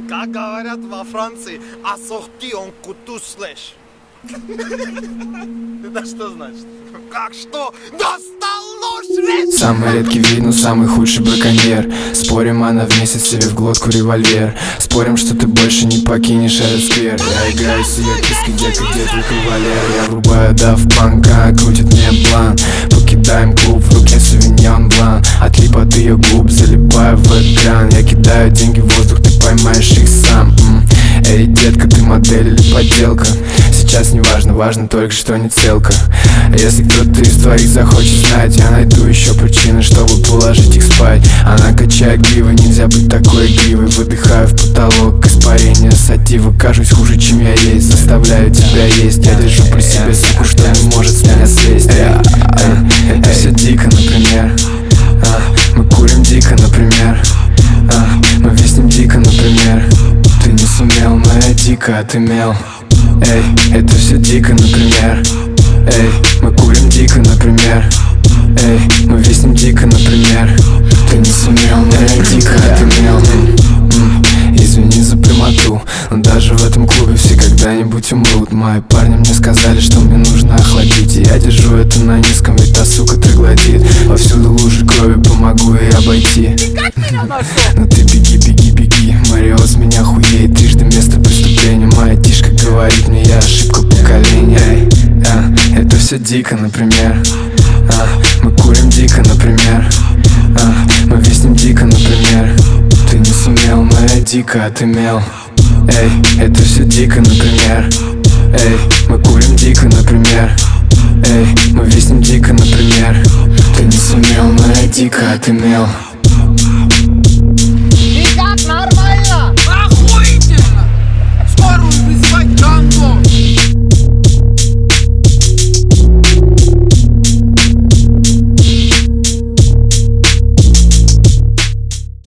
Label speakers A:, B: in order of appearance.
A: Как говорят во Франции, ассорти он куту слэш. Это что значит? Как что? Достал нож весь!
B: Самый редкий вид, но самый худший браконьер. Спорим, она вместе себе в глотку револьвер. Спорим, что ты больше не покинешь этот сквер. Я играю с ее киской, где твой кавалер. Я врубаю дафт-панка, крутит мне план. Покидаем клуб, в руке сувеньон блан. Отлип от ее губ, залипаю в экран. Я кидаю деньги в воздух, ты поймаешь их сам. Эй, детка, ты модель или подделка? Сейчас не важно, важно только, что не целка. Если кто-то из твоих захочет знать, я найду еще причины, чтобы положить их спать. Она качает гривы, нельзя быть такой игривой. Выдыхаю в потолок, испарение сатива. Кажусь хуже, чем я есть, заставляю тебя есть. Я держу при себе суку, что не может с меня слезть. Это все дико, например. Мы курим дико, например. Мы виснем дико, например. Ты не сумел, но я дико отымел. Эй, это все дико, например. Эй, мы курим дико, например. Эй, мы виснем дико, например. Ты не сумел, но я дико отымел. Извини за прямоту, но даже в этом клубе все когда-нибудь умрут. Мои парни мне сказали, что мне нужно охладить, и я держу это на низком, ведь та сука троглодит. Повсюду лужи крови, помогу ей обойти. Но ты беги, беги, беги, Мариос меня хуеет. Трижды место преступления, моя тишка говорит мне, я ошибка поколения. Это все дико, например. Мы курим дико, например. Мы виснем дико, например. Ты не сумел, но я дико отымел. Эй, это все дико, например. Эй, мы курим дико, например. Эй, мы виснем дико, например. Ты не сумел, но я дико отымел.